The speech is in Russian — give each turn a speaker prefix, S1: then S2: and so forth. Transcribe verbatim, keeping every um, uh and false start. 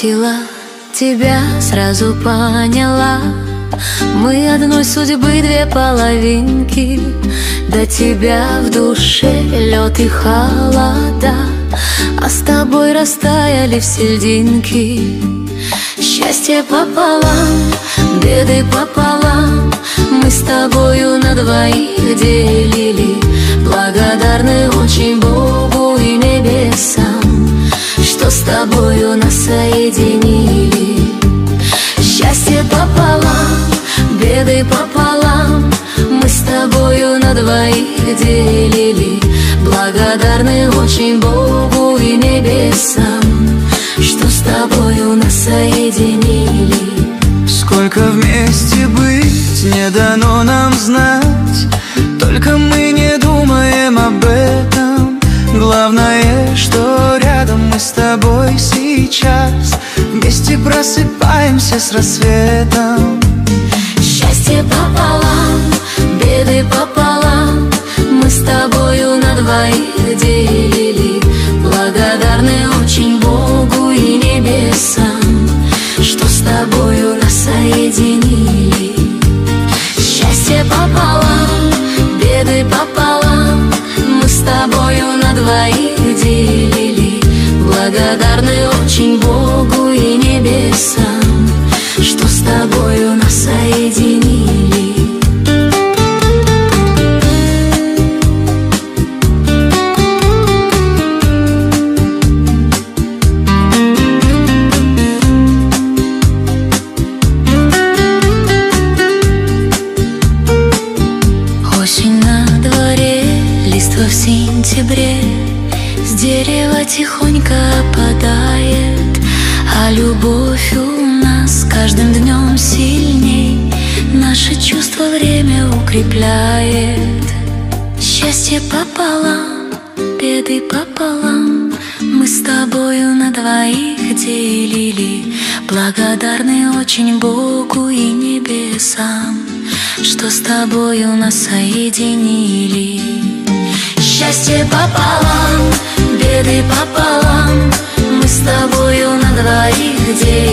S1: встретила тебя, сразу поняла, мы одной судьбы две половинки. До тебя в душе лед и холода, а с тобой растаяли все льдинки. Счастье пополам, беды пополам, мы с тобою на двоих делили. Благодарны очень Богу и небесам, что с тобою нас соединили. Счастье пополам, беды пополам, мы с тобою на двоих делили. Благодарны очень Богу и небесам, что с тобою нас соединили.
S2: Сколько вместе быть не дано нам знать, только мы не думаем об этом. Главное, что рядом мы с тобой сейчас, вместе просыпаемся с рассветом.
S1: Счастье пополам, беды пополам, мы с тобою на двоих делили. Благодарны очень Богу и небесам, что с тобою нас соединили. Счастье пополам, беды пополам, мы с тобою на двоих делили. Благодарны очень Богу и небесам, что с тобою нас соединили. Осень на дворе, листва в сентябре, с дерева тихонько опадает, а любовь у нас с каждым днем сильней, наши чувства время укрепляет. Счастье пополам, беды пополам, мы с тобою на двоих делили. Благодарны очень Богу и небесам, что с тобою нас соединили. Счастье пополам, беды пополам, мы с тобою на двоих делили.